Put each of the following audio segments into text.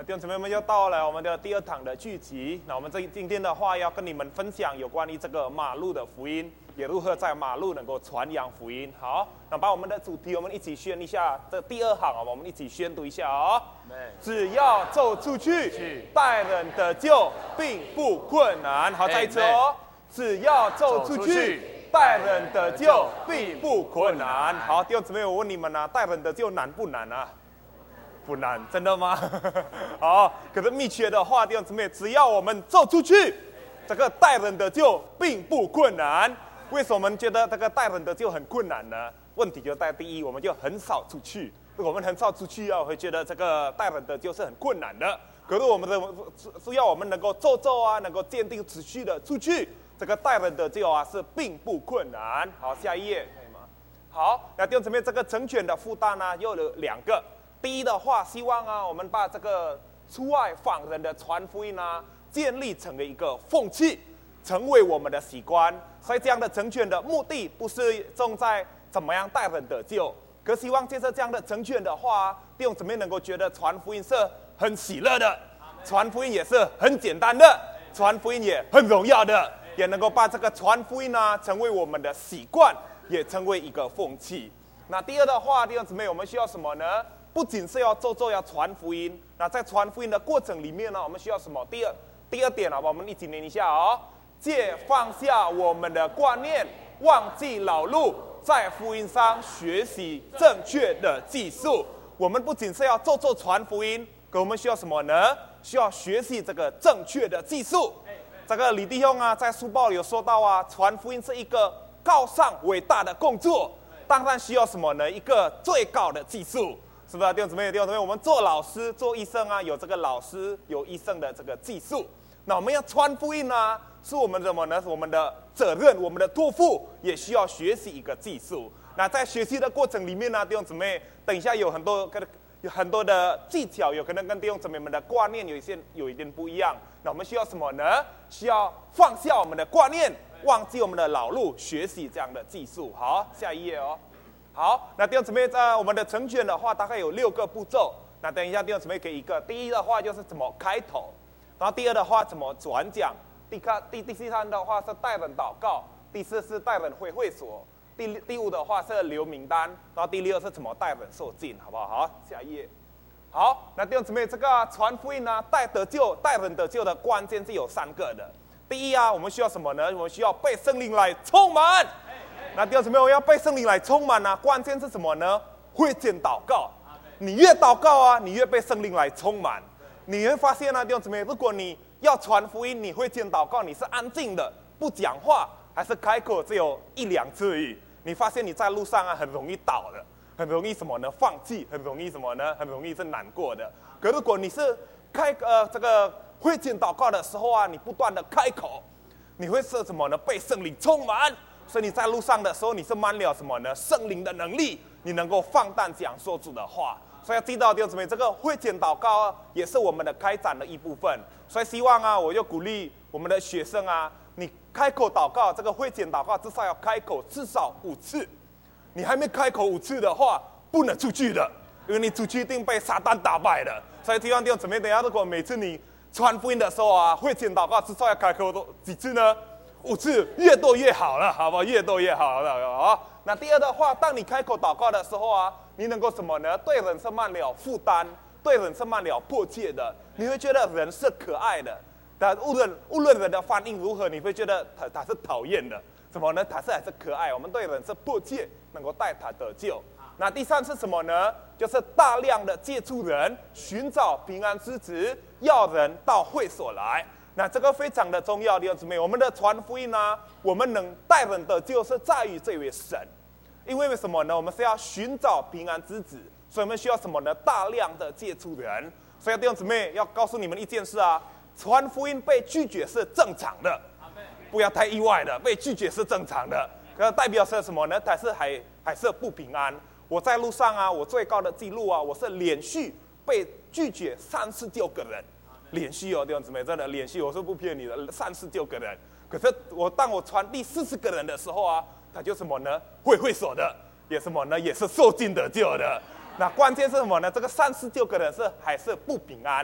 弟兄姊妹们，又到了我们的第二堂的聚集。那我们今天的话，要跟你们分享有关于这个马路的福音，也如何在马路能够传扬福音。好，那把我们的主题，我们一起宣一下。这第二行我们一起宣读一下哦。只要走出去，带人得救，并不困难。好，再一次哦。只要走出去，带人得救，并不困难。好，弟兄姊妹，我问你们啊，带人得救难不难啊？不难，真的吗？好，可是秘诀的话，弟兄姊妹，只要我们走出去，这个带人得救并不困难。为什么我们觉得这个带人得救很困难呢？问题就在第一，我们就很少出去。如果我们很少出去啊，我会觉得这个带人得救是很困难的。可是我们是要我们能够走啊，能够坚定持续的出去，这个带人得救啊是并不困难。好，下一页可以吗？好，那弟兄姊妹，这个成全的负担呢，又有两个。第一的话，希望啊，我们把这个出外访人的传福音啊，建立成为一个风气，成为我们的习惯。所以这样的成全的目的，不是重在怎么样带人得救，可希望借着这样的成全的话，弟兄姊妹能够觉得传福音是很喜乐的，传福音也是很简单的，传福音也很荣耀的，也能够把这个传福音啊，成为我们的习惯，也成为一个风气。那第二的话，弟兄姊妹，我们需要什么呢？不仅是要要传福音，那在传福音的过程里面呢，我们需要什么？第二点啊，我们一起念一下哦。借放下我们的观念，忘记老路，在福音上学习正确的技术。我们不仅是要传福音，可我们需要什么呢？需要学习这个正确的技术。这个李弟兄啊，在书报里有说到啊，传福音是一个高尚伟大的工作，当然需要什么呢？一个最高的技术。是不是弟兄姊妹？我们做老师、做医生啊，有这个老师、有医生的这个技术。那我们要传福音啊，是我们什么呢？我们的责任、我们的托付，也需要学习一个技术。那在学习的过程里面呢，弟兄姊妹，等一下有很多的技巧，有可能跟弟兄姊妹们的观念有一点不一样。那我们需要什么呢？需要放下我们的观念，忘记我们的老路，学习这样的技术。好，下一页哦。好，那弟兄姊妹，在我们的成全的话，大概有6个步骤。那等一下，弟兄姊妹给一个。第一的话就是怎么开头，然后第二的话怎么转讲，第三的话是带人祷告，第四是带人回会所，第五的话是留名单，然后第6是怎么带人受浸，好不好？好，下一页。好，那弟兄姊妹，这个传福音呢，带人得救的关键是有3个的。第一啊，我们需要什么呢？我们需要被圣灵来充满。那弟兄姊妹，我要被圣灵来充满啊！关键是什么呢？会见祷告。你越祷告啊，你越被圣灵来充满。你会发现啊，弟兄姊妹，如果你要传福音，你会见祷告，你是安静的，不讲话，还是开口只有1-2次而已，你发现你在路上啊，很容易倒的，很容易什么呢？放弃，很容易什么呢？很容易是难过的。可如果你是这个会见祷告的时候啊，你不断的开口，你会是什么呢？被圣灵充满。所以你在路上的时候，你是满了什么呢？圣灵的能力，你能够放胆讲说主的话。所以要记到弟兄姊妹，这个会见祷告啊，也是我们的开展的一部分。所以希望啊，我就鼓励我们的学生啊，你开口祷告，这个会见祷告至少要开口至少5次。你还没开口5次的话，不能出去的，因为你出去一定被撒旦打败的。所以希望弟兄姊妹，等一下如果每次你传福音的时候啊，会见祷告至少要开口几次呢？5次，越多越好了，好不好？越多越好了，好。那第二的话，当你开口祷告的时候啊，你能够什么呢？对人是满了负担，对人是满了迫切的。你会觉得人是可爱的，但无论人的反应如何，你会觉得他是讨厌的。什么呢？他还是可爱。我们对人是迫切，能够带他得救。那第3是什么呢？就是大量的接触人，寻找平安之子，要人到会所来。那这个非常的重要，弟兄姊妹，我们的传福音呢，我们能带人得救是在于这位神，因为什么呢？我们是要寻找平安之子，所以我们需要什么呢？大量的接触人。所以弟兄姊妹要告诉你们一件事啊，传福音被拒绝是正常的，不要太意外的，被拒绝是正常的。可代表是什么呢？但是还是不平安。我在路上啊，我最高的记录啊，我是连续被拒绝39个人。连续哦，弟兄姊妹，真的连续，我是不骗你的，39个人。可是当我传第40个人的时候啊，他就什么呢？会所的，也什么呢？也是受尽得救的。那关键是什么呢？这个39个人还是不平安。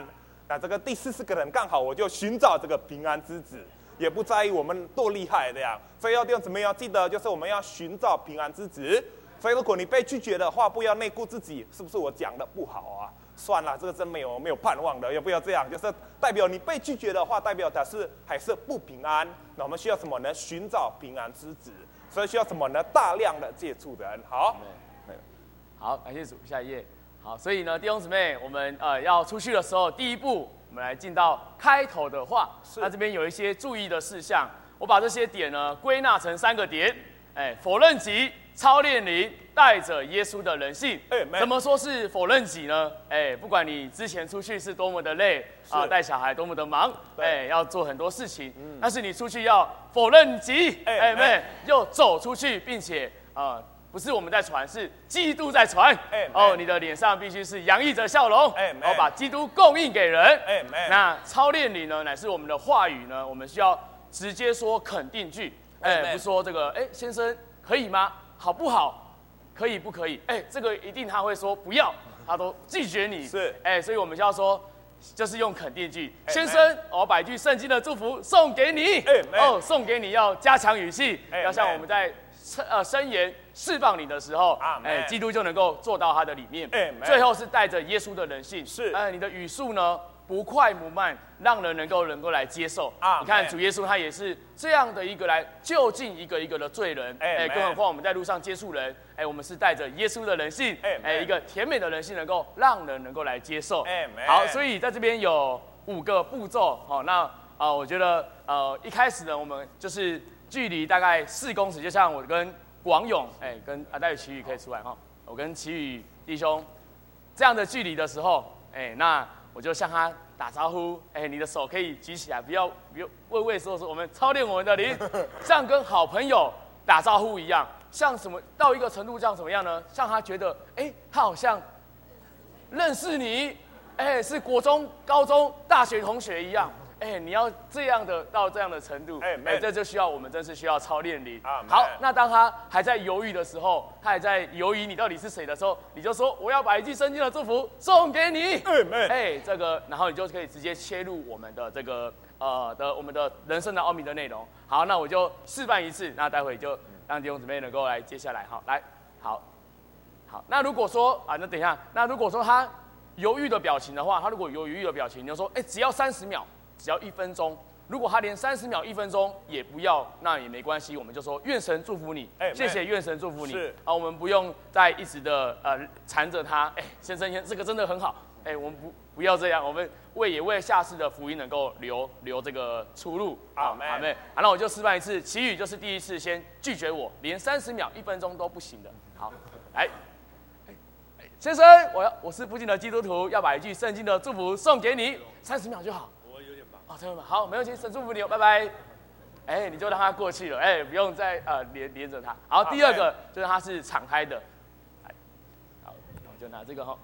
那这个第40个人刚好我就寻找这个平安之子，也不在意我们多厉害这样。所以弟兄姊妹要记得，就是我们要寻找平安之子。所以如果你被拒绝的话，不要内顾自己，是不是我讲的不好啊？算了，这个真没有盼望的，也不要这样，就是代表你被拒绝的话，代表他还是不平安。那我们需要什么呢？寻找平安之子，所以需要什么呢？大量的接触人。 好，感谢主，下一页。好，所以呢，弟兄姊妹，我们要出去的时候，第一步，我们来进到开头的话。那这边有一些注意的事项，我把这些点呢归纳成3个点。否认己、操练灵，带着耶稣的人性。怎么说是否认己呢？不管你之前出去是多么的累带小孩多么的忙，要做很多事情，但是你出去要否认己，又走出去，并且不是我们在传，是基督在传。你的脸上必须是洋溢着笑容，然后把基督供应给人。那操练灵呢，乃是我们的话语呢，我们需要直接说肯定句。不说这个，先生可以吗？好不好？可以不可以？这个一定他会说不要，他都拒绝你。 是， 所以我们就要说，就是用肯定句。先生，我把一句圣经的祝福送给你。送给你要加强语气，要像我们在申言释放你的时候，基督就能够做到他的里面。最后是带着耶稣的人性。 是， 你的语速呢？不快不慢，让人能够来接受。你看主耶稣他也是这样的一个来就近一个一个的罪人。更何况我们在路上接触人，我们是带着耶稣的人性，一个甜美的人性，能够让人能够来接受。好，所以在这边有5个步骤。那我觉得一开始呢，我们就是距离大概4公尺，就像我跟广勇，跟待会齐宇可以出来哈，我跟齐宇弟兄这样的距离的时候，那我就向他打招呼，你的手可以举起来，不要畏畏缩缩。我们操练我们的灵，像跟好朋友打招呼一样，像什么到一个程度，像怎么样呢？像他觉得，他好像认识你，是国中、高中、大学同学一样。你要这样的到这样的程度，这就需要我们真是需要操练灵。好，那当他还在犹豫的时候，他还在犹疑你到底是谁的时候，你就说我要把一句圣经的祝福送给你。这个，然后你就可以直接切入我们的这个我们的人生的奥秘的内容。好，那我就示范一次，那待会就让弟兄姊妹能够来接下来。好，来，好，那如果说那等一下，那如果说他犹豫的表情的话，他如果有犹豫的表情，你就说只要30秒。只要1分钟，如果他连30秒、1分钟也不要，那也没关系，我们就说愿神祝福你，谢谢愿神祝福你。是我们不用再一直的缠着他，先生，这个真的很好，我们不要这样，我们也为下次的福音能够留这个出路。阿们。好，那我就示范一次，其余就是第一次先拒绝我，连30秒、1分钟都不行的。好，来，先生，我是附近的基督徒，要把一句圣经的祝福送给你，30秒就好。真的吗？好，没问题，神祝福你哦，拜拜。你就让他过去了，不用再连着他。好，第二个就是他是敞开的，好，我就拿这个哈。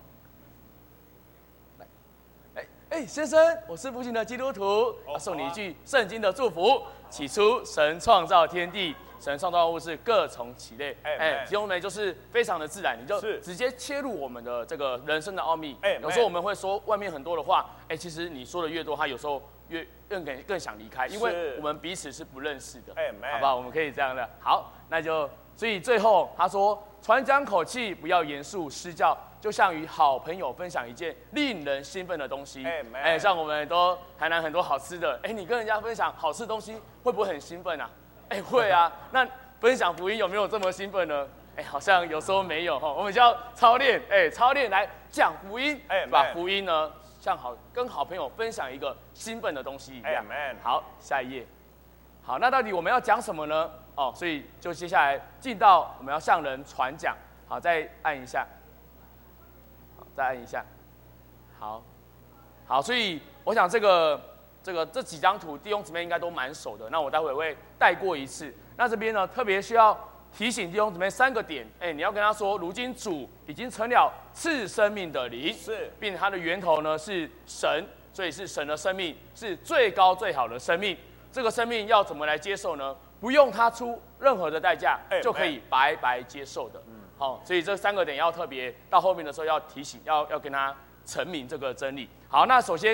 来，先生，我是附近的基督徒，送你一句圣经的祝福。起初，神创造天地，神创造物是各从其类。弟兄们就是非常的自然，你就直接切入我们的这个人生的奥秘。有时候我们会说外面很多的话，其实你说的越多，他有时候更想离开，因为我们彼此是不认识的，好不好？我们可以这样的。好，那就所以最后他说，传讲口气，不要严肃施教，就像与好朋友分享一件令人兴奋的东西。像我们都台南很多好吃的，你跟人家分享好吃的东西，会不会很兴奋啊？会啊。那分享福音有没有这么兴奋呢？好像有时候没有哈。我们就要操练，操练来讲福音，把福音呢。像跟好朋友分享一个兴奋的东西一样。好，下一页。好，那到底我们要讲什么呢？所以就接下来进到我们要向人传讲。好，再按一下。好，再按一下。好，所以我想这几张图弟兄姊妹应该都蛮熟的。那我待会会带过一次。那这边呢特别需要提醒弟兄姊妹3个点，你要跟他说，如今主已经成了赐生命的灵，并它的源头呢是神，所以是神的生命，是最高最好的生命。这个生命要怎么来接受呢？不用他出任何的代价，就可以白白接受的。好，所以这3个点要特别到后面的时候要提醒，要跟他陈明这个真理。好，那首先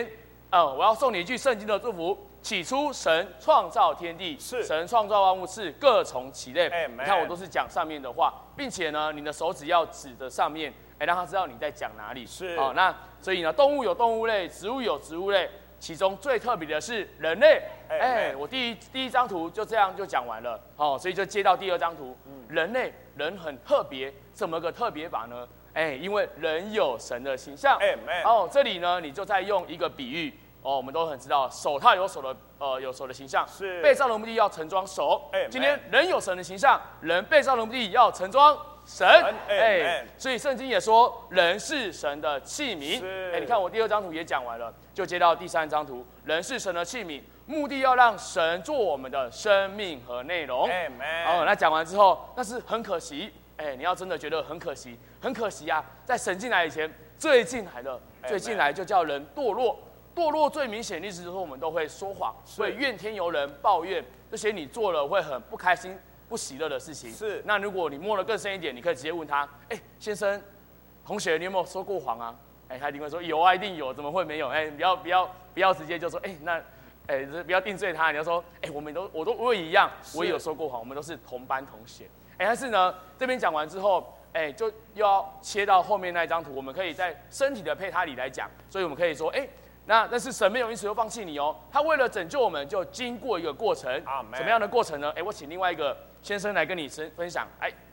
我要送你一句圣经的祝福。起初神创造天地， 是神创造万物是各从其类。 Amen 你看我都是讲上面的话，并且呢，你的手指要指着上面，让他知道你在讲哪里。 是那所以呢，动物有动物类，植物有植物类，其中最特别的是人类。我第一张图就这样就讲完了。所以就接到第二张图，人类人很特别，怎么个特别法呢？因为人有神的形象。这里呢，你就在用一个比喻。我们都很知道，手套有手的形象， 是被造的目的要盛装手。今天人有神的形象，人被造的目的要盛装神。所以圣经也说，人是神的器皿。你看我第二张图也讲完了，就接到第三张图，人是神的器皿，目的要让神做我们的生命和内容。那讲完之后，但是很可惜，你要真的觉得很可惜，很可惜啊，在神进来以前，最进来就叫人堕落。堕落最明显的例子就是我们都会说谎，会怨天尤人，抱怨这些你做了会很不开心、不喜乐的事情。 是。那如果你摸得更深一点，你可以直接问他：先生、同学，你有没有说过谎啊？他一定会说有啊，一定有，怎么会没有？不要直接就说不要定罪他。你要说我也一样，我也有说过谎，我们都是同班同学。但是呢，这边讲完之后。就又要切到后面那一张图，我们可以在身体的配他里来讲，所以我们可以说，但是神没有因此就放弃你哦，他为了拯救我们，就经过一个过程，什么样的过程呢？我请另外一个先生来跟你分享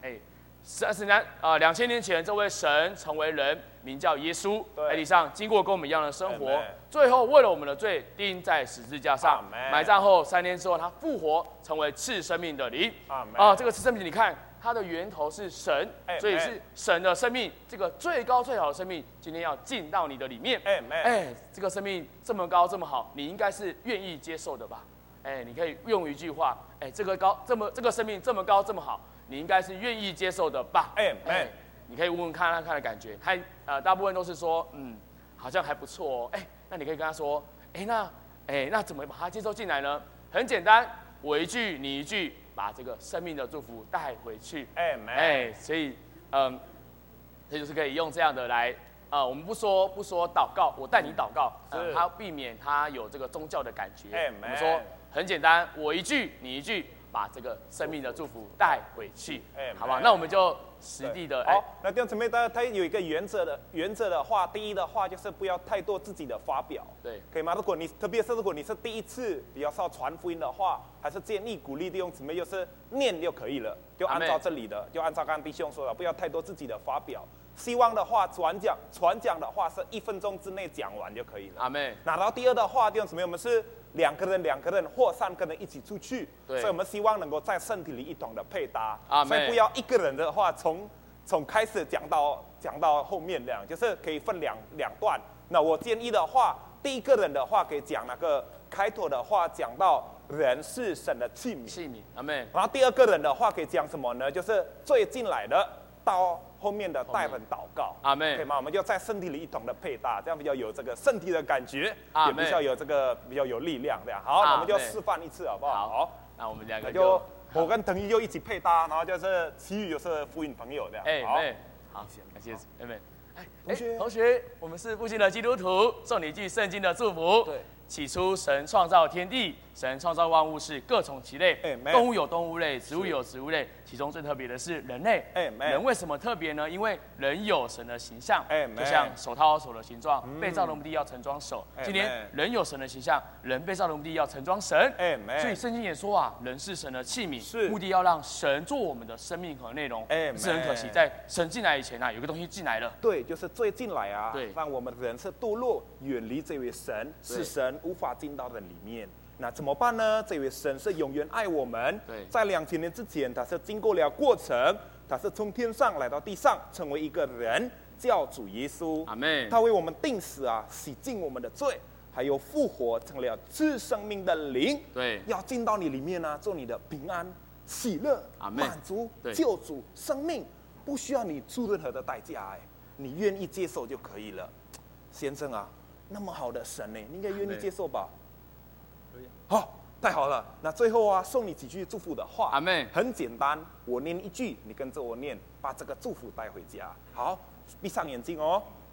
，2000年前，这位神成为人，名叫耶稣，在地上经过跟我们一样的生活，最后为了我们的罪钉在十字架上，埋葬后3天之后，他复活，成为赐生命的灵。这个赐生命，你看。它的源头是神，所以是神的生命，这个最高最好的生命，今天要进到你的里面。这个生命这么高这么好，你应该是愿意接受的吧？你可以用一句话，这个生命这么高这么好，你应该是愿意接受的吧？你可以问问看他的感觉，大部分都是说，好像还不错哦。那你可以跟他说，那怎么把它接受进来呢？很简单，我一句你一句。把这个生命的祝福带回去，所以，这就是可以用这样的来，我们不说祷告，我带你祷告，他避免他有这个宗教的感觉。我们说很简单，我一句你一句，把这个生命的祝福带回去，好不好？那我们就实地的。 好，那弟兄姊妹，他有一个原则的话，第一的话就是不要太多自己的发表， 对， 可以吗？特别是如果你是第一次比较少传福音的话，还是建议鼓励弟兄姊妹就是念就可以了，就按照这里的，就按照刚刚弟兄说的，不要太多自己的发表。希望的话，传讲的话是1分钟之内讲完就可以了。 阿们。 然后第二的话，弟兄姊妹，我们是2个人或3个人一起出去，所以我们希望能够在身体里一同的配搭。所以不要一个人的话，从开始讲到后面这样，就是可以分两段。那我建议的话，第一个人的话可以讲那个开头的话，讲到人是神的器皿， 阿们。 然后第二个人的话可以讲什么呢？就是最进来的到后面的带人祷告， 阿们， 可以吗？我们就在身体里一同的配搭，这样比较有这个身体的感觉，也比较有力量，这样。好，那我们就示范一次，好不好？ 好，那我们2个就我跟腾一就一起配搭，然后就是其余就是福音朋友这样。 好，感谢同学，我们是复兴的基督徒，送你一句圣经的祝福。 对。 起初，神创造天地，神创造万物是各从其类，动物有动物类，植物有植物类，其中最特别的是人类。人为什么特别呢？因为人有神的形象，就像手套有手的形状，被造的目的要盛装手。今天人有神的形象，人被造的目的要盛装神。所以圣经也说啊，人是神的器皿，目的要让神做我们的生命和内容。是很可惜，在神进来以前啊，有个东西进来了。 对，就是最进来啊，让我们人是堕落，远离这位神，是神无法进到的里面。那怎么办呢？这位神是永远爱我们，在2000年之前，他是经过了过程，他是从天上来到地上，成为一个人，叫主耶稣。 阿们。 他为我们定死啊，洗净我们的罪，还有复活，成了赐生命的灵。 对， 要进到你里面呢，做你的平安、喜乐、满足、救主、生命，不需要你出任何的代价，你愿意接受就可以了。先生啊，那么好的神呢，你应该愿意接受吧？好，太好了。那最后啊，送你几句祝福的话。 阿们。 很简单，我念一句，你跟着我念，把这个祝福带回家。好，闭上眼睛哦。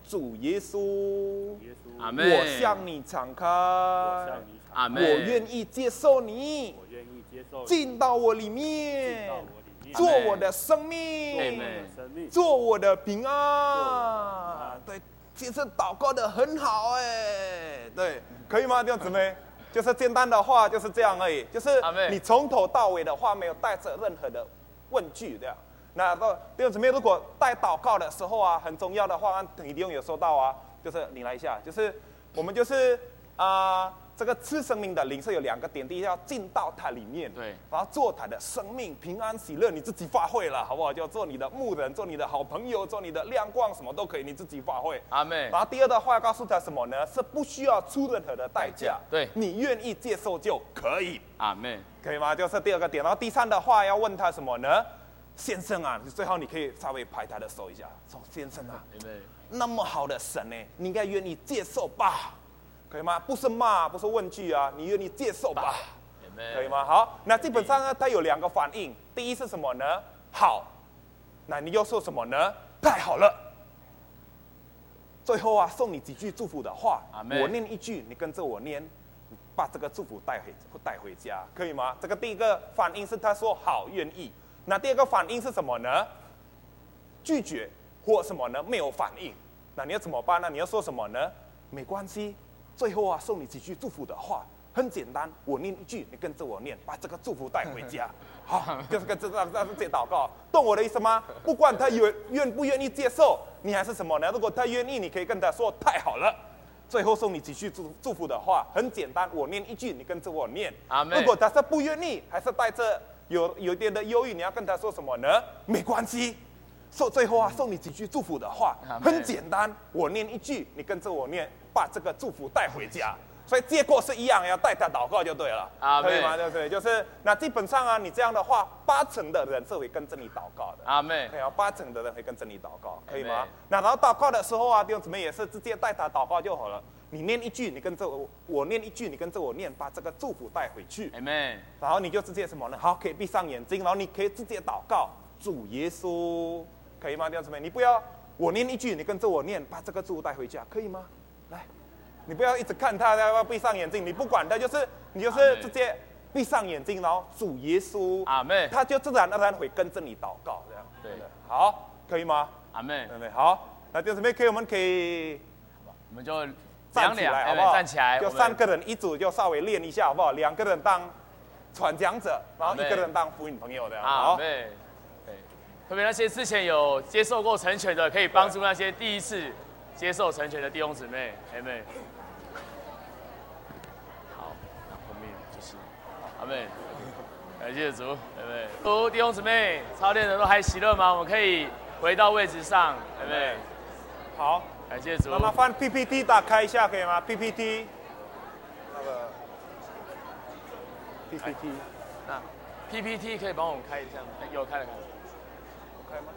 主耶稣， 阿门。 我向你敞开， 阿门。 我愿意接受你，进到我里面，做我的生命，做我的平安。对，其实祷告的很好哎，对，可以吗，弟兄姊妹？就是简单的话就是这样而已，就是你从头到尾的话没有带着任何的问句这样。那弟兄姊妹，如果带祷告的时候啊，很重要的话，你一定有收到啊，就是你来一下，就是我们就是这个赐生命的灵是有2个点，第一要进到它里面， 对， 然后做它的生命平安喜乐，你自己发挥了，好不好？就做你的牧人，做你的好朋友，做你的亮光，什么都可以，你自己发挥。 阿门。 然后第二的话要告诉他什么呢？是不需要出任何的代价， 对， 你愿意接受就可以。 阿门。 可以吗？就是第2个点。然后第3的话要问他什么呢？先生啊，最后你可以稍微拍他的手一下，说先生啊，那么好的神呢，你应该愿意接受吧？可以吗？不是骂，不是问句啊，你愿意接受吧？可以吗？好，那基本上呢，它有2个反应。第一是什么呢？好，那你又说什么呢？太好了。最后啊，送你几句祝福的话，我念一句，你跟着我念，把这个祝福带回家，可以吗？这个第一个反应是他说好，愿意。那第2个反应是什么呢？拒绝或什么呢？没有反应。那你要怎么办呢？你要说什么呢？没关系。最后啊，送你几句祝福的话，很简单，我念一句，你跟着我念，把这个祝福带回家。好，就是跟这祷告，懂我的意思吗？不管他愿不愿意接受，你还是什么呢？如果他愿意，你可以跟他说太好了。最后送你几句祝福的话，很简单，我念一句，你跟着我念。如果他是不愿意，还是带着有一点的忧郁，你要跟他说什么呢？没关系。最后啊，送你几句祝福的话，很简单，我念一句，你跟着我念，把这个祝福带回家。所以结果是一样，要带他祷告就对了，可以吗？对不对？就是那基本上啊，你这样的话，80%的人是会跟着你祷告的。 阿门。 对啊，80%的人会跟着你祷告，可以吗？那然后祷告的时候啊，弟兄姊妹也是直接带他祷告就好了。你念一句，你跟着我念一句，你跟着我念，把这个祝福带回去。 Amen。 然后你就直接什么呢？好，可以闭上眼睛，然后你可以直接祷告，主耶稣，可以吗？弟兄姊妹，你不要我念一句，你跟着我念，把这个祝福带回家，可以吗？来。你不要一直看他，要闭上眼睛，你不管他，你就是直接闭上眼睛，然后主耶稣， 阿门， 他就自然而然会跟着你祷告，这样。 对， 好，可以吗？ 阿门， 对不对？好，那弟兄姊妹，我们可以， 我们就站起来，好不好？ 站起来， 就3个人一组，就稍微练一下，好不好？2个人当传讲者，然后1个人当福音朋友的，好。 对，特别那些之前有接受过成全的，可以帮助那些第一次接受成全的弟兄姊妹，阿门。阿门，感谢主，阿门。弟兄姊妹，操练的都还喜乐吗？我们可以回到位置上，阿门。 好， 感谢主。 麻烦 PPT 打开一下，可以吗 ？PPT， 那个 PPT， 那 PPT 可以帮我们开一下吗？有开了， 开吗？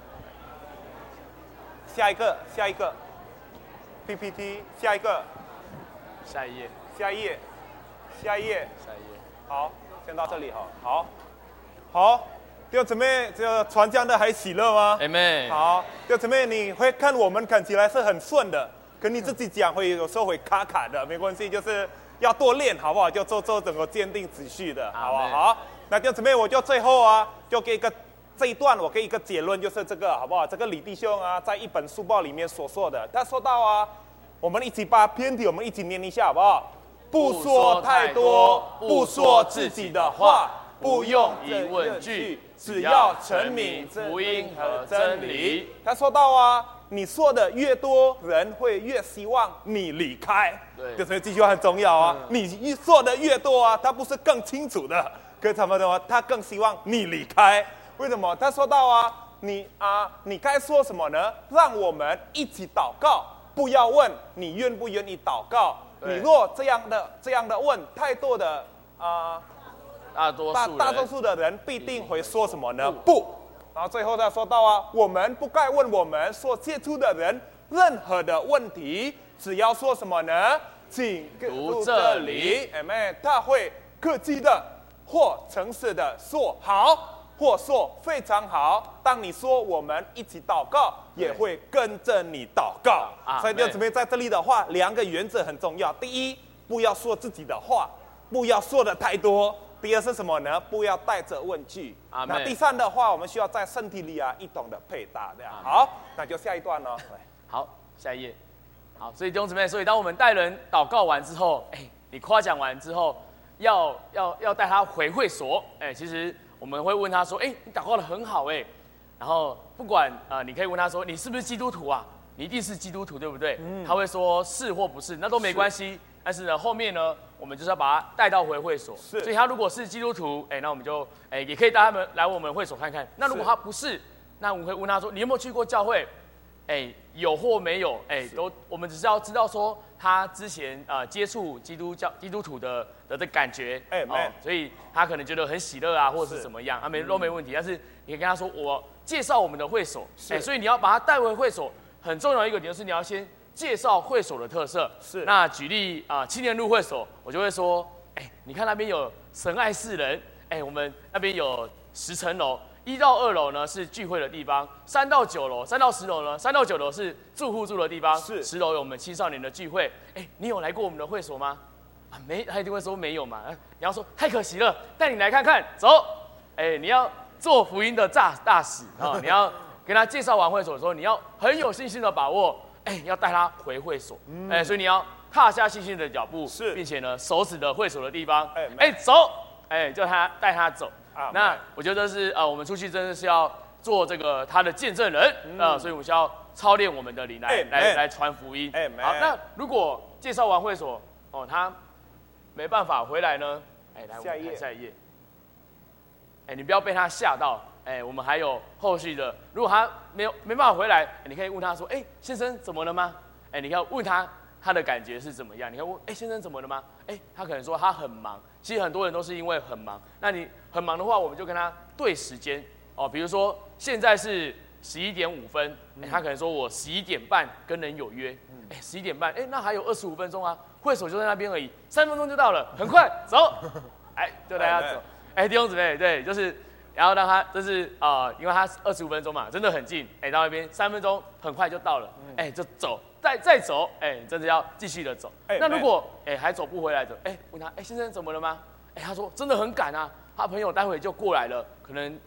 下一个 PPT， 下一个， 下一页， 下一页，好。先到这里哈，好，弟兄姊妹，这传讲的还喜乐吗？ 阿门。 好，弟兄姊妹，你会看我们看起来是很顺的，跟你自己讲会有时候会卡卡的，没关系，就是要多练，好不好？就做整个坚定持续的，好不好？好，那弟兄姊妹，我就最后啊，就给这一段，我给一个结论，就是这个，好不好？这个李弟兄啊，在一本书报里面所说的，他说到啊，我们一起把篇题我们一起念一下，好不好？不说太多，不说自己的话，不用疑问句，只要陈明福音和真理。他说到啊，你说的越多，人会越希望你离开。对，所以这句话很重要啊。你说的越多啊，他不是更清楚的，可是他更希望你离开。为什么？他说到啊，你该说什么呢？让我们一起祷告，不要问你愿不愿意祷告。你若这样的问，太多的大多数的人必定会说什么呢？不。然后最后他说到啊，我们不该问我们所接触的人任何的问题，只要说什么呢？请读这里，他会客气的或诚实的说好， 或说非常好。当你说我们一起祷告，也会跟着你祷告。所以弟兄姊妹在这里的话，2个原则很重要。第一，不要说自己的话，不要说的太多。第二是什么呢？不要带着问句。那第3的话，我们需要在身体里一同的配搭。这样好，那就下一段了。 好，下一页。好，所以弟兄姊妹，所以当我们带人祷告完之后，你夸奖完之后，要带他回会所。其实我们会问他说，你祷告得很好，然后不管你可以问他说，你是不是基督徒啊？你一定是基督徒，对不对？他会说是或不是，那都没关系。但是呢，后面呢，我们就是要把他带到回会所。所以他如果是基督徒，那我们就也可以带他们来我们会所看看。那如果他不是，那我们会问他说，你有没有去过教会？有或没有？我们只是要知道说他之前接触基督徒的感觉。所以他可能觉得很喜乐啊，或者是怎么样，都没问题。但是你可以跟他说，我介绍我们的会所。所以你要把他带回会所，很重要的一个点就是你要先介绍会所的特色。那举例青年路会所，我就会说，你看那边有神爱世人，我们那边有10层楼，1到2楼呢是聚会的地方，3到9楼、3到10楼呢，3到9楼是住户住的地方，10楼有我们青少年的聚会。你有来过我们的会所吗？没，他一定会说没有嘛。你要说太可惜了，带你来看看，走。你要做福音的大使你要跟他介绍完会所的时候，你要很有信心的把握。要带他回会所，所以你要踏下信心的脚步，并且呢，手指的会所的地方，走，就带他走。那我觉得是我们出去真的是要做这个他的见证人，所以我们需要操练我们的灵来传福音。好，那如果介绍完会所，他没办法回来呢，来我们看下一页。你不要被他吓到。我们还有后续的。如果他没办法回来，你可以问他说：“先生怎么了吗？”你要问他的感觉是怎么样？你可以问：“先生怎么了吗？”他可能说他很忙。其实很多人都是因为很忙。那你很忙的话，我们就跟他对时间比如说现在是11点5分，他可能说我11点半跟人有约，11点半，那还有25分钟啊，会所就在那边而已，3分钟就到了，很快走，就带他走。弟兄姊妹，对，就是。然后让他就是因为他25分钟嘛，真的很近，到那边3分钟很快就到了，就走，再走，真的要继续的走。那如果还走不回来的，问他，先生怎么了吗？他说真的很赶啊，他朋友待会就过来了，可能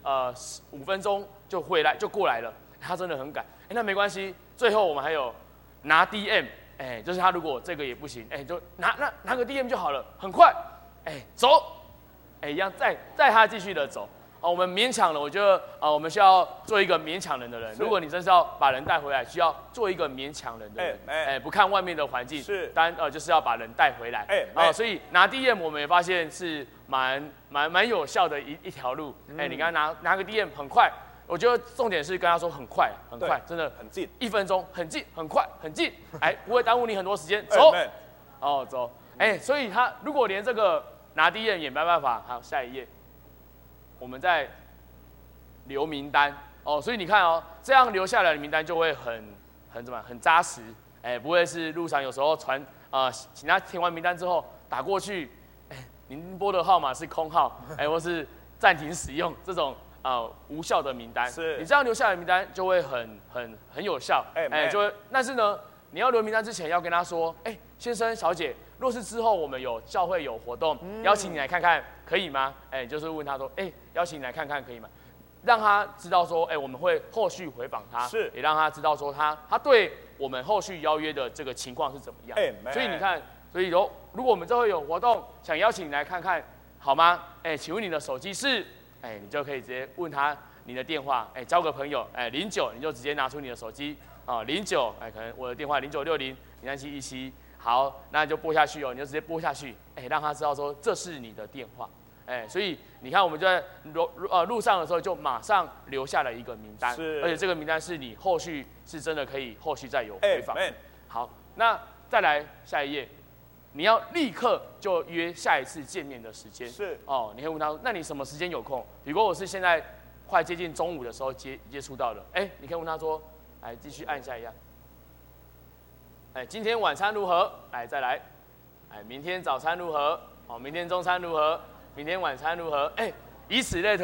5分钟就过来了，他真的很赶。那没关系，最后我们还有拿 DM，就是他如果这个也不行，就拿个 DM 就好了，很快，走，一样带他继续的走。我们勉强了，我觉得我们需要做一个勉强人的人。如果你真是要把人带回来，需要做一个勉强人的人。不看外面的环境，就是要把人带回来。所以拿 DM 我们也发现是蛮有效的一条路。你刚刚拿个 DM 很快，我觉得重点是跟他说很快，真的很近 ，1分钟很近，很快很近，不会耽误你很多时间。走，走，所以他如果连这个拿 DM 也没办法，好，下一页。我们在留名单所以你看这样留下来的名单就会很扎实，不会是路上有时候请他填完名单之后打过去，您拨的号码是空号，或是暂停使用这种无效的名单。你这样留下来的名单就会很有效，就会。但是呢，你要留名单之前要跟他说，先生小姐，若是之后我们有教会有活动，邀请你来看看，可以吗？就是问他说，邀请你来看看可以吗？让他知道说，我们会后续回访他，也让他知道说他对我们后续邀约的这个情况是怎么样。所以你看，如果我们之后有活动，想邀请你来看看，好吗？请问你的手机是？你就可以直接问他你的电话，交个朋友，09，你就直接拿出你的手机09，可能我的电话0960-03717。好，那就拨下去你就直接拨下去，让他知道说这是你的电话，所以你看我们就在路上的时候就马上留下了一个名单，而且这个名单是你后续是真的可以后续再有回访。好，那再来下一页，你要立刻就约下一次见面的时间。你可以问他，那你什么时间有空？比如我是现在快接近中午的时候接触到了，你可以问他说，来继续按下一样。今天晚餐如何？再来，明天早餐如何？明天中餐如何？明天晚餐如何？以此类推，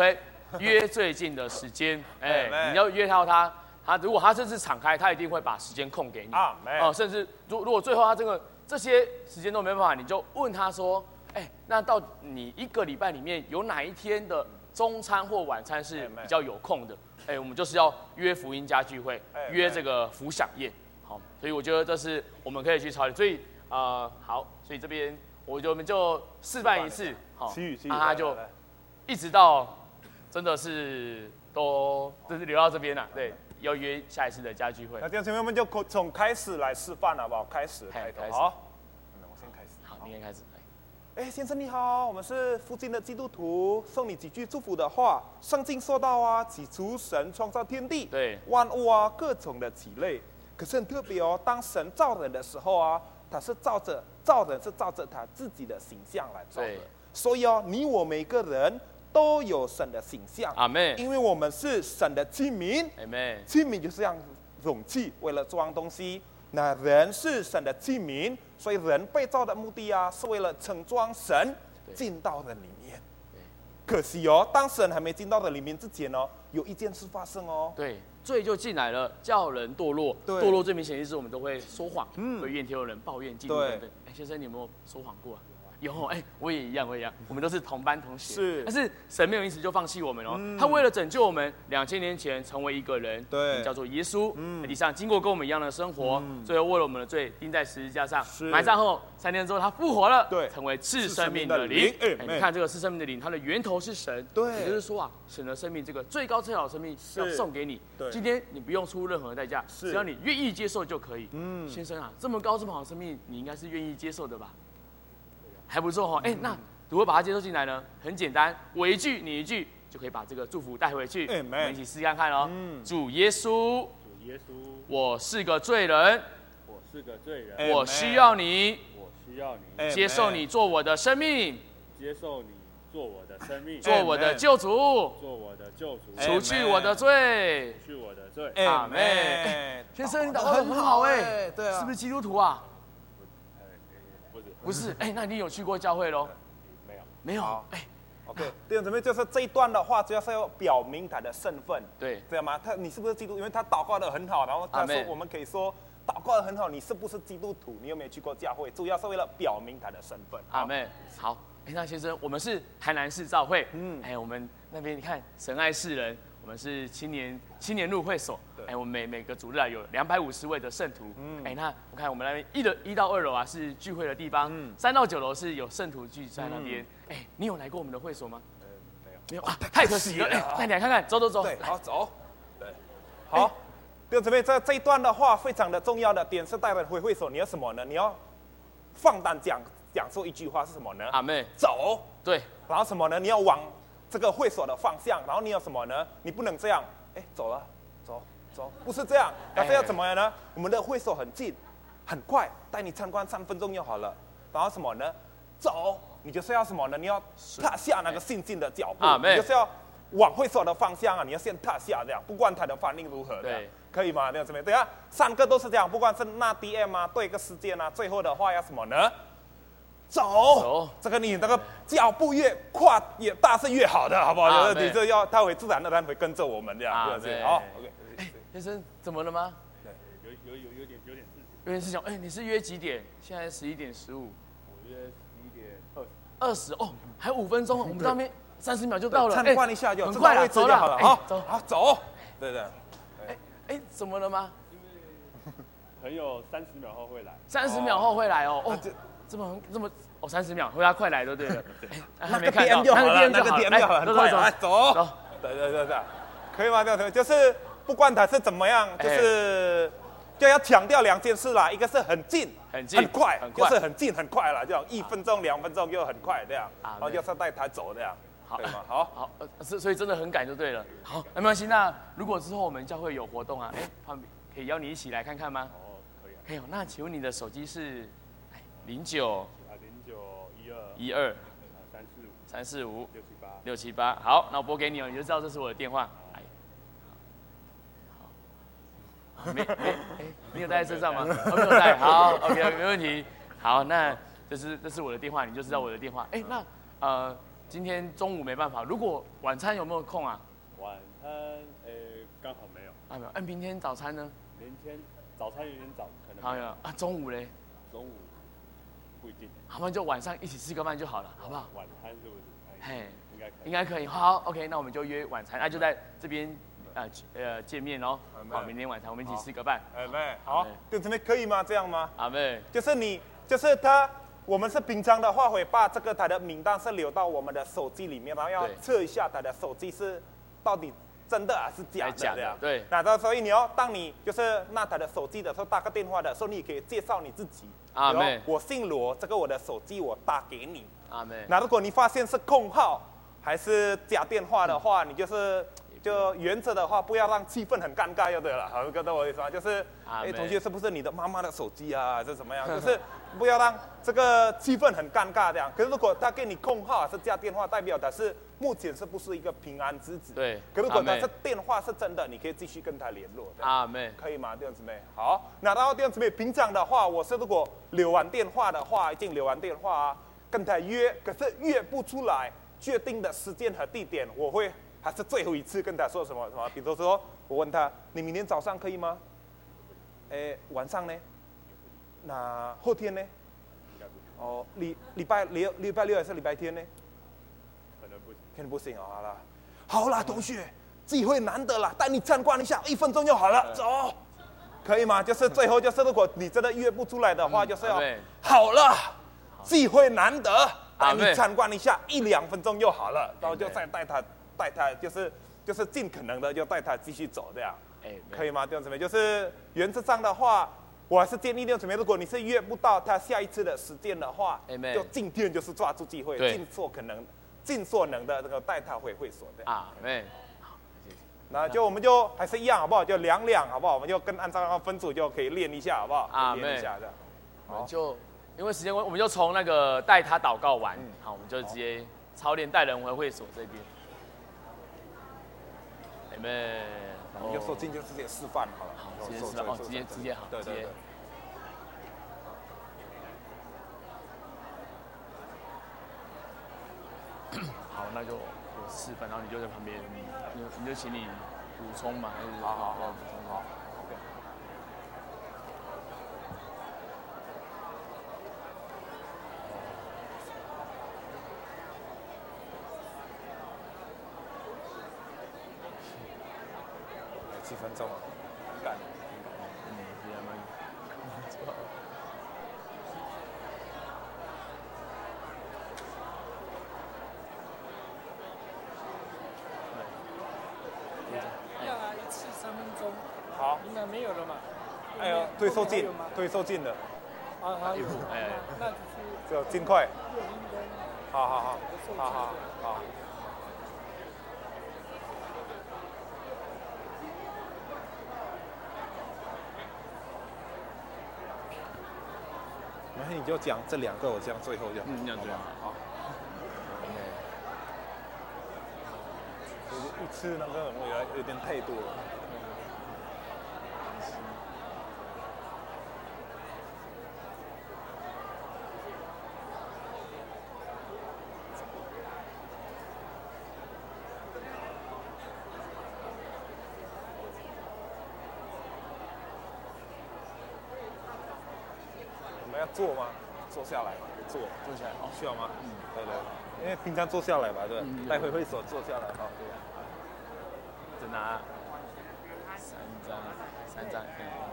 约最近的时间，你要约到他如果他这次敞开，他一定会把时间空给你。甚至如果最后他这些时间都没办法，你就问他说，那到你1个礼拜里面有哪一天的中餐或晚餐是比较有空的？我们就是要约福音家聚会，约这个福享宴。好，所以我觉得这是我们可以去操练。所以好，所以这边我们就示范一次，好，那他就一直到真的是就是留到这边了，对，要约下一次的家聚会。 那弟兄姐妹们就从开始来示范好不好？开始，好，我先开始。 好，你先开始。 先生你好，我们是附近的基督徒，送你几句祝福的话。圣经说到啊，起初神创造天地， 对， 万物啊，各种的体类。可是很特别哦，当神造人的时候啊，他是造人是照着他自己的形象来造的。所以哦，你我每个人都有神的形象。 阿们。 因为我们是神的器皿。 阿们。 器皿就是像容器，为了装东西。那人是神的器皿，所以人被造的目的啊，是为了盛装神进到人里面。可惜哦，当神还没进到人里面之前哦，有一件事发生哦。 对，罪就进来了，叫人堕落。堕落最明显就是我们都会说谎，会怨天尤人、抱怨、嫉妒等等。先生，你有没有说谎过啊？有，我也一样，我们都是同班同学。 是， 但是神没有因此就放弃我们哦。他为了拯救我们，2000年前成为一个人， 对， 叫做耶稣，在地上经过跟我们一样的生活，最后为了我们的罪钉在十字架上，埋葬后3天之后他复活了， 对， 成为赐生命的灵。你看这个赐生命的灵，它的源头是神， 对， 也就是说啊，神的生命这个最高最好的生命要送给你。今天你不用出任何代价，只要你愿意接受就可以。先生啊，这么高这么好的生命，你应该是愿意接受的吧？还不错哈，那如何把它接受进来呢？很简单，我一句你一句，就可以把这个祝福带回去。我们一起试看看哦。主耶稣，我是个罪人，我需要你，接受你做我的生命，做我的救主，除去我的罪。阿们。先生，你祷告得很好对啊，是不是基督徒啊？不是，那你有去过教会喽？没有。 OK， 弟兄姊妹，就是这一段的话，主要是要表明他的身份， 对， 知道吗？你是不是基督徒？因为他祷告得很好，然后他说我们可以说祷告得很好，你是不是基督徒？你有没有去过教会？主要是为了表明他的身份。 阿们。好，那先生，我们是台南市教会，我们那边你看神爱世人。我们是青年入会所，我们每个主日啊有250位的圣徒，那我看我们那边1到2楼啊是聚会的地方，3到9楼是有圣徒聚在那边，你有来过我们的会所吗？没有啊，太可惜了，那你来看看，走， 对，好走，对，好，弟兄姊妹，这一段的话非常的重要的点是带人回会所，你要什么呢？你要放胆讲述一句话是什么呢？ 阿们， 走， 对， 然后什么呢？你要往这个会所的方向，然后你有什么呢？你不能这样，走了，走，不是这样，要这样怎么样呢？我们的会所很近，很快，带你参观3分钟就好了。然后什么呢？走，你就是要什么呢？你要踏下那个信心的脚步，你就是要往会所的方向啊，你要先踏下这样，不管他的反应如何，对，可以吗？这样子没？对啊，3个都是这样，不管是那 DM 啊，对一个时间啊，最后的话要什么呢？走，这个你那个脚步越快越大是越好的，好不好？你就要他会自然而然会跟着我们这样，对不对？好 ，OK。 先生怎么了吗？ 对， 有点事情。你是约几点？现在11点15。 我约 11点20。还有5分钟，我们那边30秒就到了。 参观一下就很快了，走了， 好，走。对。 怎么了吗？ 因为朋友30秒后会来。 30秒后会来哦。这么30秒，回来快来都对了。还没看到， 那个点就好了，很快走。对，可以吗？对，就是不管他是怎么样，就要强调2件事啦，一个是很近，很快，就是很近很快啦，这样1分钟2分钟就很快这样，然后就是带他走这样，对吗？好， 所以真的很赶就对了。好，没关系。那如果之后我们教会有活动啊，可以邀你一起来看看吗？可以。那请问你的手机是09 12 345 678。好，那我拨给你哦，你就知道这是我的电话。好，你有带在身上吗？没有带。好 ，OK， 没问题。好，那这是我的电话，你就知道我的电话。那今天中午没办法，如果晚餐有没有空啊？ 晚餐刚好没有。 啊没有，明天早餐呢？ 明天早餐有点早，可能。 好呀，啊中午嘞？ 中午不一定。 好，那就晚上一起吃个饭就好了，好不好？ 晚餐是不是？ 嘿， 应该可以。 应该可以。好 ，OK， 那我们就约晚餐，那就在这边见面哦。好，明天晚餐我们一起吃个饭。 阿妹，好，弟兄姊妹可以吗？这样吗？ 阿妹， 就是他。我们是平常的话会把这个他的名单是留到我们的手机里面，然后要测一下他的手机是到底真的还是假的。 对。 那所以当你就是拿他的手机的时候，打个电话的时候，你也可以介绍你自己。 阿妹， 我姓罗，这个我的手机我打给你。 阿妹。那如果你发现是空号还是假电话的话，你就原则的话，不要让气氛很尴尬就对了。好，跟到我意思吗？就是，同学是不是你的妈妈的手机啊，还是怎么样？就是不要让这个气氛很尴尬这样。可是如果他给你空号还是假电话，代表的是目前是不是一个平安之子？ 对。 可如果他是电话是真的，你可以继续跟他联络。 阿妹， 可以吗，弟兄姊妹？好，然后弟兄姊妹，平常的话，我是如果留完电话的话，已经留完电话跟他约，可是约不出来确定的时间和地点，我会。还是最后一次跟他说什么？比如说，我问他：“你明天早上可以吗？”晚上呢？那后天呢？哦，礼拜六还是礼拜天呢？ 可能不行。 可能不行哦，好啦，同学，机会难得了，带你参观一下，1分钟就好了，走，可以吗？就是最后如果你真的约不出来的话，就是要好了，机会难得，带你参观一下，1-2分钟就好了，然后就再带他就是尽可能的就带他继续走这样，可以吗？弟兄姊妹，就是原则上的话，我还是建议弟兄姊妹，如果你是约不到他下一次的时间的话，就今天就是抓住机会，尽所能的这个带他回会所的。 阿妹， 那我们就还是一样好不好？就2-2好不好？我们就按照分组就可以练一下好不好？ 阿妹，好，就因为时间我们就从那个带他祷告完，好，我们就直接操练带人回会所这边。 我们就说今天直接示范好了， 好，直接示范哦，直接好， 对。 好，那就我示范，然后你就在旁边，你就请你补充嘛，还是好， 补充好。 7分钟啊，赶。 要啊，一次3分钟。 好。 你们没有了嘛？ 哎呦，推收进的。 还有。那就是。 就尽快。好。然后你就讲这2个，我讲最后就好。 这样最好。好。 一次那个有点太多了。要坐吗？坐下来嘛，坐下来，需要吗？对，因为平常坐下来嘛，对，待会会所坐下来，对。 再拿3张，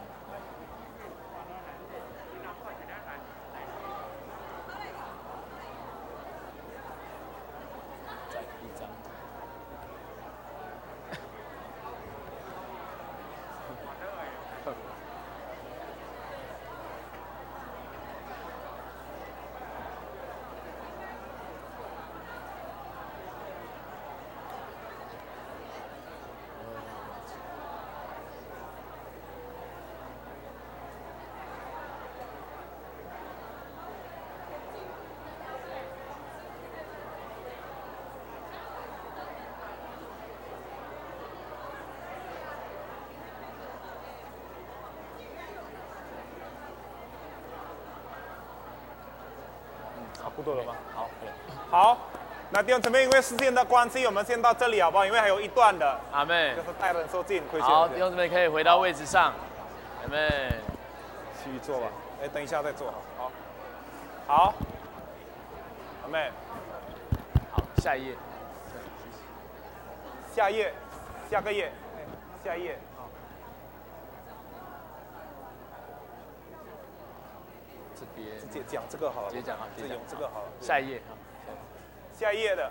再1张。 差不多了吗？ 好， 好， 那弟兄姊妹，因为时间的关系，我们先到这里好不好？因为还有一段的。 阿们。 就是带人受尽， 好，弟兄姊妹可以回到位置上。阿们。 继续做吧。哎，等一下再做好。好。阿们。 好，下一页。 下一页，下个页，下一页。 这边。 直接讲这个好了。 直接讲啊， 直接用这个好了。 下一页啊。 下一页的。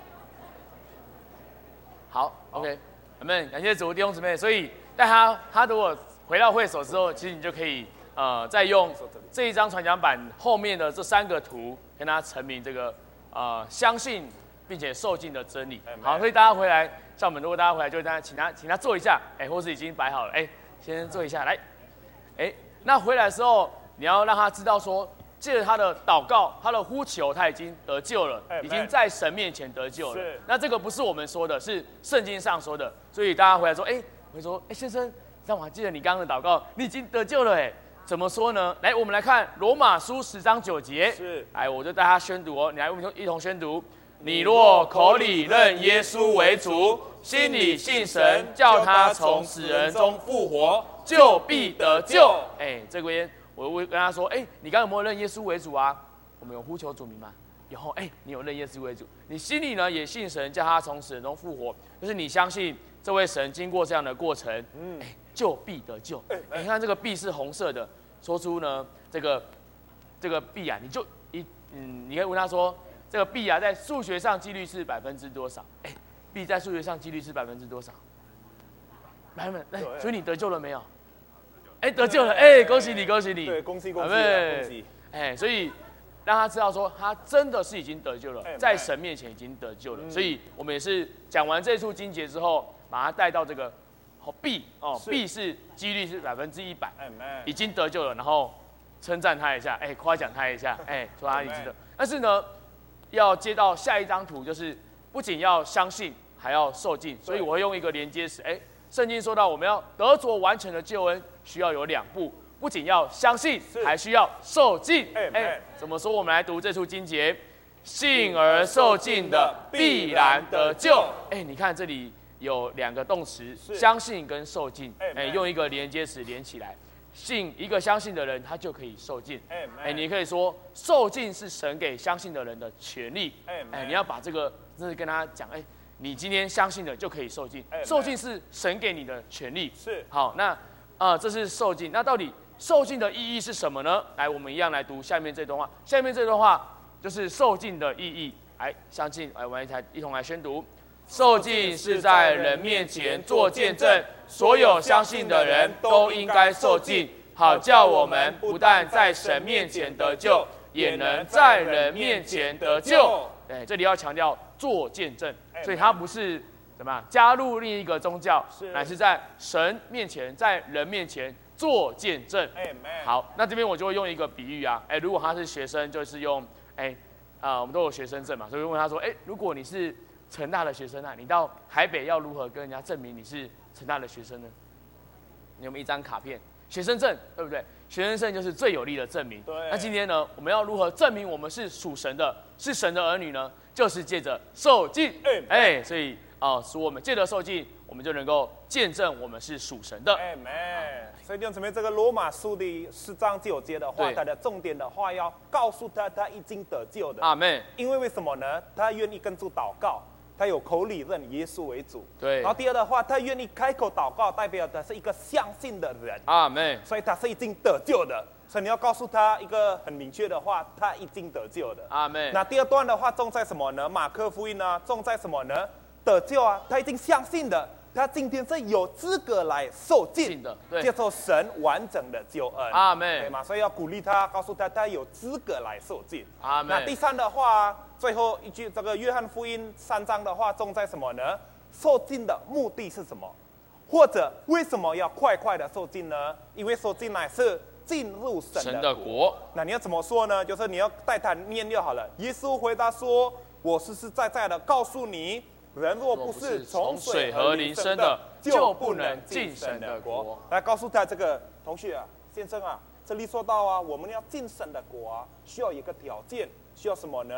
好 ，OK， 阿们，感谢主弟兄姊妹。所以，但他如果回到会所之后，其实你就可以再用这一张传讲板后面的这3个图，跟他陈明这个相信并且受尽的真理。好，所以大家回来，像我们如果大家回来，就请他坐一下，或是已经摆好了，先坐一下来，那回来的时候，你要让他知道说。借着他的祷告，他的呼求，他已经得救了，已经在神面前得救了。那这个不是我们说的，是圣经上说的。所以大家回来说，会说，先生，让我还记得你刚刚的祷告，你已经得救了，怎么说呢？来，我们来看罗马书10章9节。来，我就带他宣读哦，你来，我们一同宣读。你若口里认耶稣为主，心里信神，叫他从死人中复活，就必得救。这边。我会跟他说，你刚刚有没有认耶稣为主啊？我们有呼求主名吗？有，你有认耶稣为主，你心里呢也信神，叫他从死人中复活，就是你相信这位神经过这样的过程，就必得救。你看这个必是红色的，说出呢这个必啊，你可以问他说，这个必啊在数学上几率是多少？必在数学上几率是多少？来们，所以你得救了没有？得救了！恭喜你，恭喜你！ 对，恭喜！ 所以让他知道说，他真的是已经得救了，在神面前已经得救了。所以我们也是讲完这处经节之后，把他带到这个必是几率是100%，已经得救了，然后称赞他一下，夸奖他一下，说他已经得。但是呢，要接到下一张图，就是不仅要相信，还要受尽。所以我会用一个连接词，圣经说到，我们要得着完全的救恩，需要有2步，不仅要相信，还需要受尽。怎么说？我们来读这处经节：信而受尽的，必然得救。你看这里有2个动词，相信跟受尽。用一个连接词连起来，一个相信的人，他就可以受尽。你可以说，受尽是神给相信的人的权利。你要把这个，真的跟他讲，你今天相信的就可以受尽，受尽是神给你的权利。好，那这是受尽。那到底受尽的意义是什么呢？来，我们一样来读下面这段话。下面这段话就是受尽的意义。来，相信，我们一同来宣读：受尽是在人面前做见证，所有相信的人都应该受尽，好叫我们不但在神面前得救，也能在人面前得救。这里要强调。做见证，所以他不是怎么样加入另一个宗教，乃是在神面前，在人面前做见证。好，那这边我就会用一个比喻啊，如果他是学生，就是用我们都有学生证嘛，所以问他说，如果你是成大的学生啊，你到台北要如何跟人家证明你是成大的学生呢？你有没有一张卡片？学生证，对不对？学生证就是最有力的证明。那今天呢，我们要如何证明我们是属神的，是神的儿女呢？就是借着受尽。所以使我们借着受尽，我们就能够见证我们是属神的。 所以弟兄姊妹，这个罗马书的10章9节的话，它的重点的话要告诉他已经得救的。 阿们。 因为什么呢？他愿意跟主祷告。他有口里认耶稣为主， 对。 然后第二的话，他愿意开口祷告，代表他是一个相信的人。 阿们。 所以他是已经得救的。所以你要告诉他一个很明确的话，他已经得救的。 阿们。 那第二段的话重在什么呢？马可福音呢重在什么呢？得救啊，他已经相信的，他今天是有资格来受尽的，接受神完整的救恩。 阿们。 对吗？所以要鼓励他，告诉他他有资格来受尽。 阿们。 那第三的话，最后一句，这个约翰福音3章的话重在什么呢？受尽的目的是什么？或者为什么要快快的受尽呢？因为受尽乃是进入神的国。那你要怎么说呢？就是你要带他念就好了。耶稣回答说：“我实实在在的告诉你，人若不是从水和灵生的，就不能进神的国。”来告诉他这个同学啊，先生啊，这里说到啊，我们要进神的国啊，需要一个条件，需要什么呢？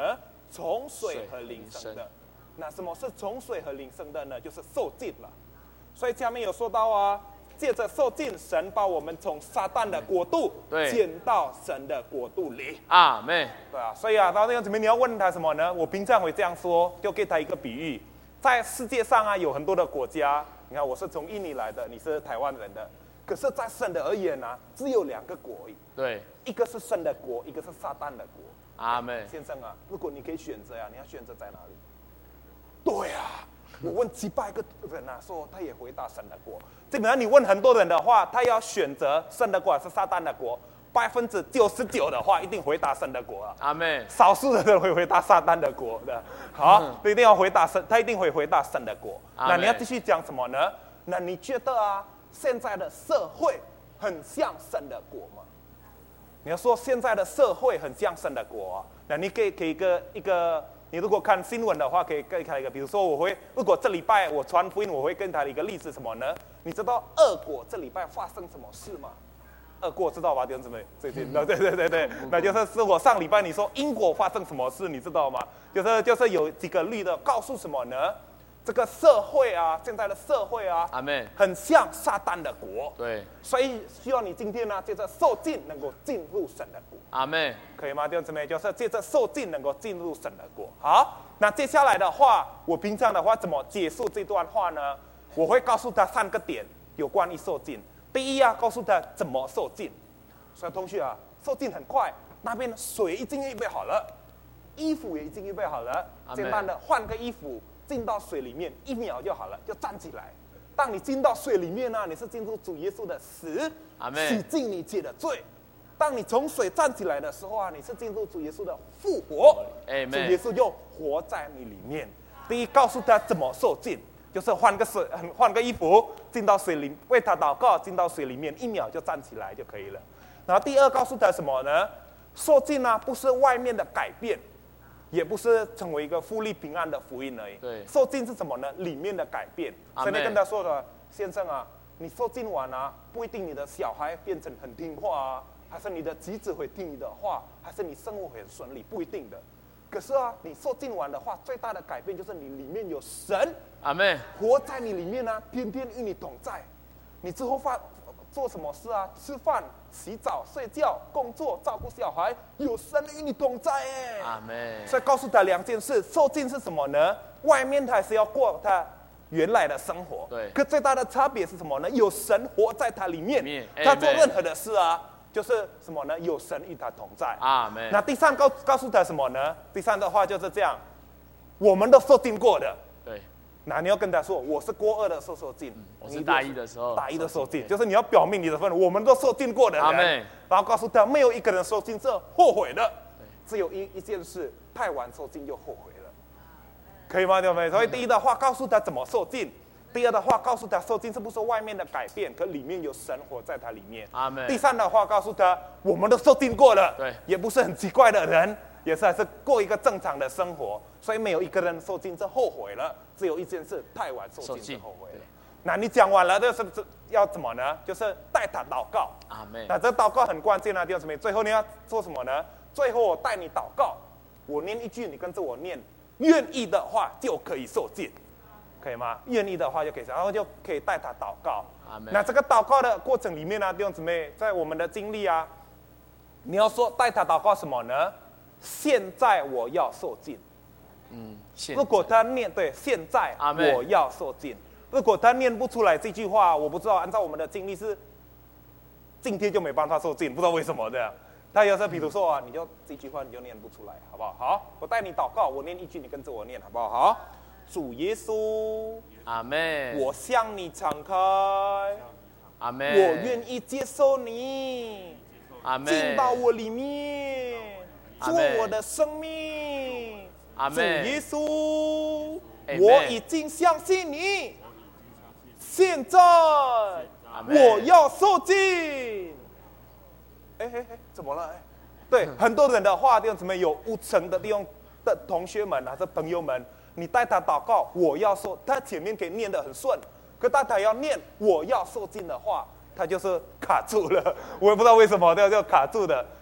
从水和灵生的。那什么是从水和灵生的呢？就是受浸了。所以下面有说到啊，借着受浸，神把我们从撒旦的国度捡到神的国度里。 阿们。 对啊，所以啊，到那个怎么你要问他什么呢？我平常会这样说，就给他一个比喻，在世界上啊有很多的国家，你看我是从印尼来的，你是台湾人的，可是在神的而言啊，只有2个国而已。 对， 一个是神的国，一个是撒旦的国。 阿们。 先生啊，如果你可以选择啊，你要选择在哪里？对啊，我问几百个人啊，说他也回答神的国。基本上你问很多人的话，他要选择神的国还是撒旦的国，99%的话一定回答神的国啊。 阿们。 少数的人会回答撒旦的国的。好，一定要回答神，他一定会回答神的国。那你要继续讲什么呢？那你觉得啊，现在的社会很像神的国吗？你要说现在的社会很像神的国啊，那你可以给一个，你如果看新闻的话，可以看一个，比如说如果这礼拜我传福音，我会跟他一个例子什么呢？你知道俄国这礼拜发生什么事吗？俄国知道吧，弟兄姊妹？最近对，那就是我上礼拜你说英国发生什么事，你知道吗？就是有几个例的告诉什么呢？这个社会啊，现在的社会啊， 阿们， 很像撒旦的国。 对， 所以希望你今天呢，借着受浸能够进入神的国。 阿们， 可以吗？弟兄姊妹，就是借着受浸能够进入神的国。好，那接下来的话，我平常的话怎么结束这段话呢？我会告诉他3个点，有关于受浸。第一啊，告诉他怎么受浸。所以同学啊，受浸很快，那边水已经预备好了，衣服也已经预备好了，简单的换个衣服。进到水里面1秒就好了，就站起来。当你进到水里面呢，你是进入主耶稣的死，洗净你自己的罪。当你从水站起来的时候啊，你是进入主耶稣的复活，主耶稣就活在你里面。第一，告诉他怎么受浸，就是换个衣服，进到水里，为他祷告，进到水里面1秒就站起来就可以了。然后第二，告诉他什么呢？受浸呢，不是外面的改变。也不是成为一个富丽平安的福音而已。 对， 受浸是什么呢？里面的改变。所以跟他说的，先生啊，你受浸完啊，不一定你的小孩变成很听话啊，还是你的妻子会听你的话，还是你生活会很顺利，不一定的。可是啊，你受浸完的话，最大的改变就是你里面有神， 阿们， 活在你里面啊，天天与你同在。你之后做什么事啊？吃饭、洗澡、睡觉、工作、照顾小孩，有神与你同在哎。 阿们。 所以告诉他2件事：受浸是什么呢？外面他还是要过他原来的生活， 对。 可最大的差别是什么呢？有神活在他里面，他做任何的事啊，就是什么呢？有神与他同在。 阿们。 那第3告诉他什么呢？第3的话就是这样，我们都受浸过的。 对。 那你要跟他说，我是国2的受浸， 我是大1的时候， 大1的受浸，就是你要表明你的份，我们都受浸过的人。然后告诉他，没有一个人受浸是后悔的，只有一件事，太晚受浸就后悔了，可以吗？对不对？所以第一的话，告诉他怎么受浸；第2的话，告诉他受浸是不是外面的改变，可里面有神活在他里面。 阿们。 第3的话，告诉他，我们都受浸过了， 对， 也不是很奇怪的人。也是还是过一个正常的生活，所以没有一个人受浸是后悔了，只有一件事，太晚受浸是后悔了。那你讲完了，就是要怎么呢？就是带他祷告。 阿们。 那这祷告很关键啊，弟兄姊妹。最后你要做什么呢？最后我带你祷告，我念一句，你跟着我念，愿意的话就可以受浸，可以吗？愿意的话就可以，然后就可以带他祷告。 阿们。 那这个祷告的过程里面呢，弟兄姊妹，在我们的经历啊，你要说带他祷告什么呢？现在我要受浸。如果他念对，现在我要受浸。如果他念不出来这句话，我不知道，按照我们的经历是，今天就没办法受浸，不知道为什么的。他有时候比如说啊，你就这句话你就念不出来，好不好？好，我带你祷告，我念一句，你跟着我念，好不好？好，主耶稣， 阿们， 我向你敞开， 阿们， 我愿意接受你， 阿们， 进到我里面。做我的生命，主耶稣，我已经相信你。现在我要受浸。怎么了？对，很多人的话，弟兄姊妹有无成的弟兄的同学们还是朋友们，你带他祷告，我要受，他前面可以念得很顺，可当他要念我要受浸的话，他就是卡住了。我也不知道为什么，就卡住的。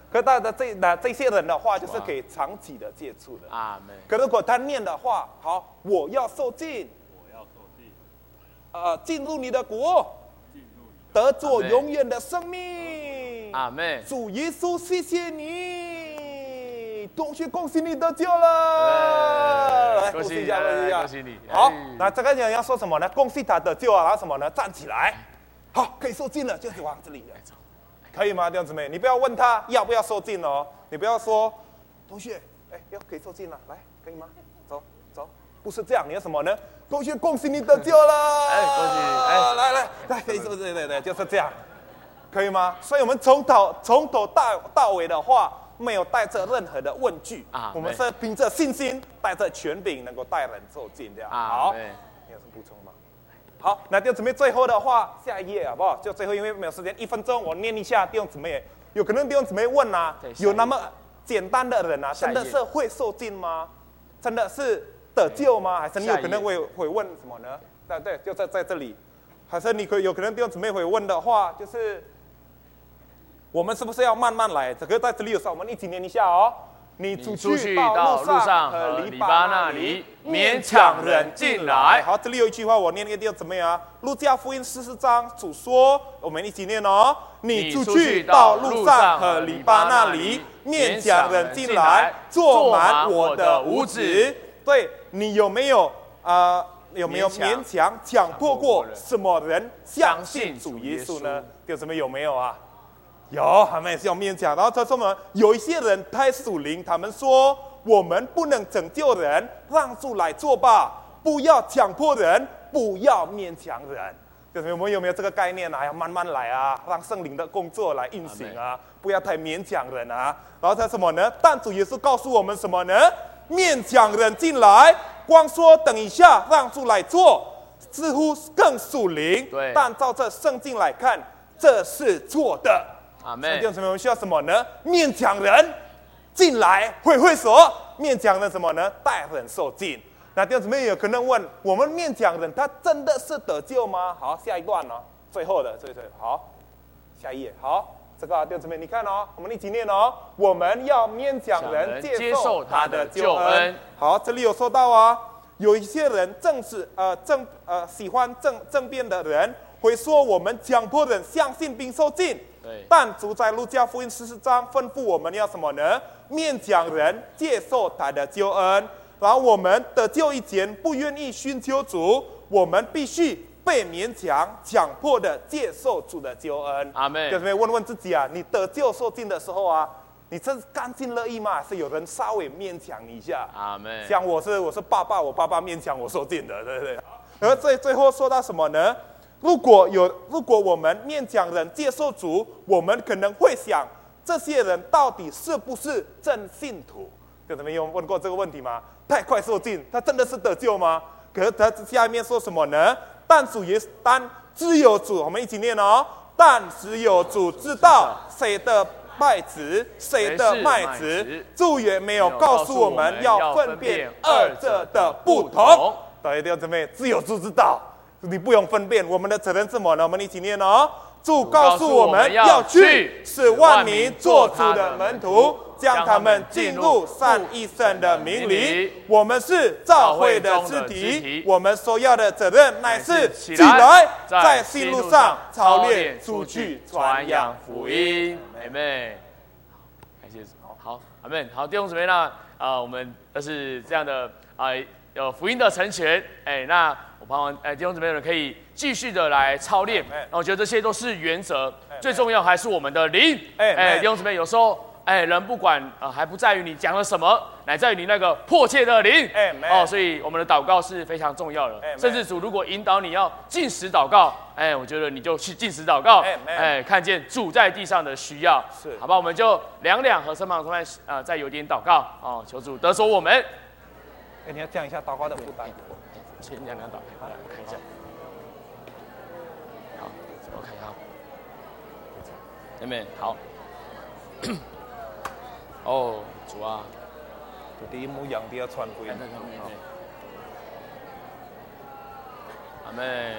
可他的这些人的话，就是可以长期的接触的。 阿门。 可如果他念的话，好，我要受尽，进入你的国，得做永远的生命。 阿门。 主耶稣，谢谢你，同学，恭喜你得救了！ 恭喜你，恭喜你！ 好，那这个人要说什么呢？恭喜他得救啊！然后什么呢？站起来，好，可以受尽了，就是往这里来走，可以吗，弟兄姊妹？你不要问他要不要受尽哦，你不要说，同学，要可以受尽了，来，可以吗？走，不是这样，你要什么呢？同学，恭喜你得救了！ 恭喜你！ 来，可以，对，就是这样，可以吗？所以我们从头到尾的话，没有带着任何的问句啊，我们是凭着信心，带着权柄，能够带人受尽这样。好，你有什么补充吗？好，那弟兄姊妹，最后的话，下一页好不好？就最后，因为没有时间，1分钟，我念一下弟兄姊妹。有可能弟兄姊妹问啊，有那么简单的人啊，真的是会受尽吗？真的是得救吗？还是你有可能会问什么呢？对，就在这里。还是你有可能弟兄姊妹会问的话，就是我们是不是要慢慢来？这个在这里有时候我们一起念一下哦。你出去到路上和篱笆那里，勉强人进来。好，这里有一句话，我念给弟兄姊妹啊。路加福音14章主说，我们一起念哦。你出去到路上和篱笆那里，勉强人进来，坐满我的屋子。对，你有没有勉强强迫过什么人相信主耶稣呢？弟兄姊妹有没有啊？有，他们也是要勉强。然后他说呢，有一些人太属灵，他们说我们不能拯救人，让主来做吧，不要强迫人，不要勉强人。就是我们有没有这个概念啊？要慢慢来啊，让圣灵的工作来运行啊，不要太勉强人啊。然后他什么呢？但主耶稣告诉我们什么呢？勉强人进来，光说等一下让主来做，似乎更属灵。对，但照这圣经来看，这是错的。阿门。弟兄姊妹，我们需要什么呢？勉强人进来会所，勉强人什么呢？带人受尽。那弟兄姊妹有可能问，我们勉强人，他真的是得救吗？好，下一段哦，最后的，好，下一页，好，这个弟兄姊妹，你看哦，我们一起念哦，我们要勉强人接受他的救恩。好，这里有说到啊，有一些人喜欢争辩的人，会说我们强迫人相信并受尽。但主在路加福音14章吩咐我们要什么呢？勉强人接受他的救恩。然后我们得救以前不愿意寻求主，我们必须被勉强迫的接受主的救恩。阿门。就是问问自己啊，你得救受尽的时候啊，你真是甘心乐意吗？还是有人稍微勉强你一下？阿门。像我是爸爸，我爸爸勉强我受尽的，对不对？而最后说到什么呢？如果我们勉强人接受主，我们可能会想，这些人到底是不是真信徒？有没有问过这个问题吗？太快受尽，他真的是得救吗？可是他下面说什么呢？但只有主，我们一起念哦。但只有主知道谁的麦子，谁的麦子。主也没有告诉我们要分辨二者的不同。对，弟兄姊妹，只有主知道。你不用分辨，我们的责任是什么呢？我们一起念哦。主告诉我们要去，使万民做主的门徒，将他们进入三一神的名里。我们是教会的肢体，我们所要的责任乃是起来，在信路上操练出去传扬福音。 阿们。感谢主。好，阿们。好，弟兄姊妹呢？我们是这样的有福音的成全。那我盼望弟兄姊妹们可以继续的来操练。我觉得这些都是原则，最重要还是我们的灵。弟兄姊妹，有时候人不管还不在于你讲了什么，乃在于你那个迫切的灵。所以我们的祷告是非常重要的。甚至主如果引导你要禁食祷告，我觉得你就去禁食祷告。看见主在地上的需要，是好吧？我们就两和身旁同伴再有点祷告求主得着我们。 你要讲一下祷告的负担。 先两祷，好，来看一下。好，我看一下。妹妹好。主啊， 第一牧羊的要传福音。 阿妹。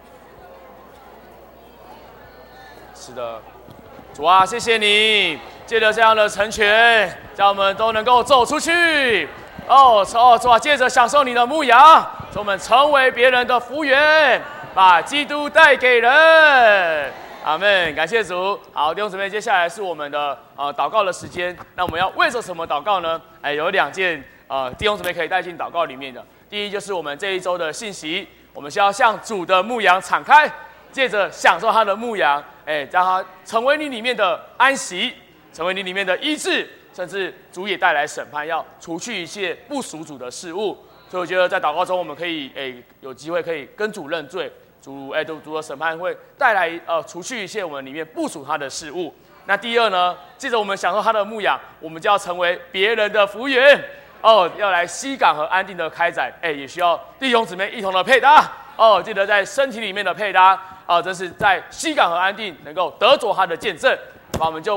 是的，主啊，谢谢你。 借着这样的成全，让我们都能够走出去。主啊，借着享受你的牧养，使我们成为别人的福源，把基督带给人。阿们，感谢主。好，弟兄姊妹，接下来是我们的祷告的时间。那我们要为着什么祷告呢？有2件弟兄姊妹可以带进祷告里面的。第一就是我们这一周的信息，我们需要向主的牧羊敞开，借着享受他的牧羊，让他成为你里面的安息，成为你里面的医治，甚至主也带来审判，要除去一切不属主的事物。所以我觉得在祷告中，我们可以有机会可以跟主认罪。主的审判会带来除去一切我们里面不属他的事物。那第二呢，借着我们享受他的牧养，我们就要成为别人的福源要来西港和安定的开展，也需要弟兄姊妹一同的配搭记得在身体里面的配搭这是在西港和安定能够得着他的见证，把我们就